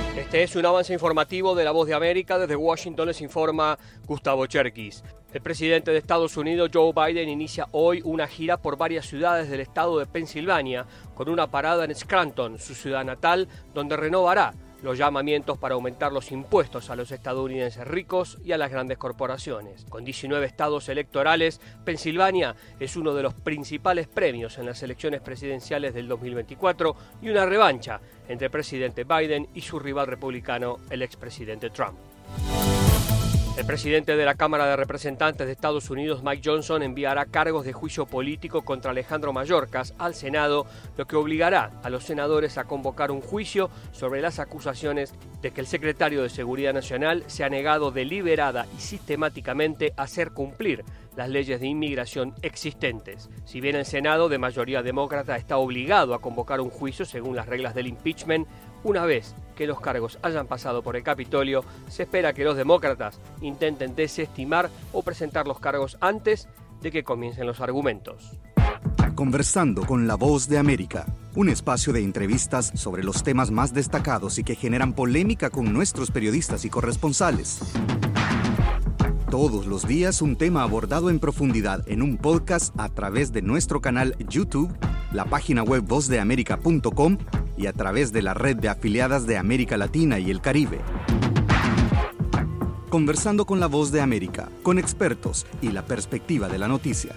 Este es un avance informativo de La Voz de América. Desde Washington les informa Gustavo Cherkis. El presidente de Estados Unidos, Joe Biden, inicia hoy una gira por varias ciudades del estado de Pensilvania, con una parada en Scranton, su ciudad natal, donde renovará los llamamientos para aumentar los impuestos a los estadounidenses ricos y a las grandes corporaciones. Con 19 estados electorales, Pensilvania es uno de los principales premios en las elecciones presidenciales del 2024 y una revancha entre el presidente Biden y su rival republicano, el expresidente Trump. El presidente de la Cámara de Representantes de Estados Unidos, Mike Johnson, enviará cargos de juicio político contra Alejandro Mayorkas al Senado, lo que obligará a los senadores a convocar un juicio sobre las acusaciones de que el secretario de Seguridad Nacional se ha negado deliberada y sistemáticamente a hacer cumplir las leyes de inmigración existentes. Si bien el Senado, de mayoría demócrata, está obligado a convocar un juicio según las reglas del impeachment, una vez que los cargos hayan pasado por el Capitolio, se espera que los demócratas intenten desestimar o presentar los cargos antes de que comiencen los argumentos. Conversando con La Voz de América, un espacio de entrevistas sobre los temas más destacados y que generan polémica con nuestros periodistas y corresponsales. Todos los días un tema abordado en profundidad en un podcast a través de nuestro canal YouTube, la página web vozdeamerica.com y a través de la red de afiliadas de América Latina y el Caribe. Conversando con La Voz de América, con expertos y la perspectiva de la noticia.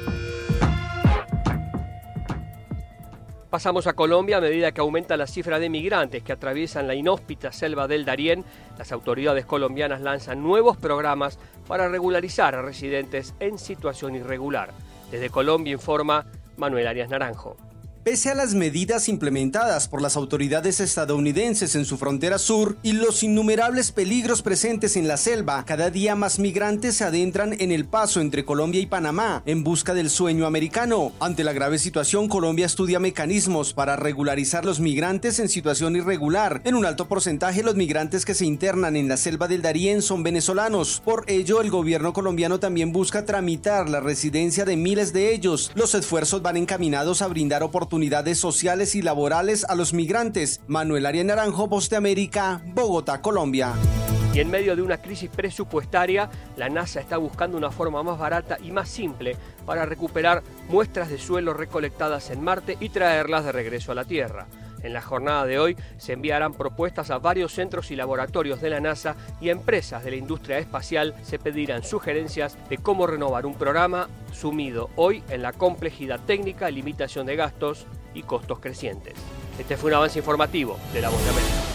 Pasamos a Colombia. A medida que aumenta la cifra de migrantes que atraviesan la inhóspita selva del Darién, las autoridades colombianas lanzan nuevos programas para regularizar a residentes en situación irregular. Desde Colombia informa Manuel Arias Naranjo. Pese a las medidas implementadas por las autoridades estadounidenses en su frontera sur y los innumerables peligros presentes en la selva, cada día más migrantes se adentran en el paso entre Colombia y Panamá en busca del sueño americano. Ante la grave situación, Colombia estudia mecanismos para regularizar los migrantes en situación irregular. En un alto porcentaje, los migrantes que se internan en la selva del Darién son venezolanos. Por ello, el gobierno colombiano también busca tramitar la residencia de miles de ellos. Los esfuerzos van encaminados a brindar oportunidades sociales y laborales a los migrantes. Manuel Arias Naranjo, Voz de América, Bogotá, Colombia. Y en medio de una crisis presupuestaria, la NASA está buscando una forma más barata y más simple para recuperar muestras de suelo recolectadas en Marte y traerlas de regreso a la Tierra. En la jornada de hoy se enviarán propuestas a varios centros y laboratorios de la NASA y a empresas de la industria espacial se pedirán sugerencias de cómo renovar un programa sumido hoy en la complejidad técnica, limitación de gastos y costos crecientes. Este fue un avance informativo de La Voz de América.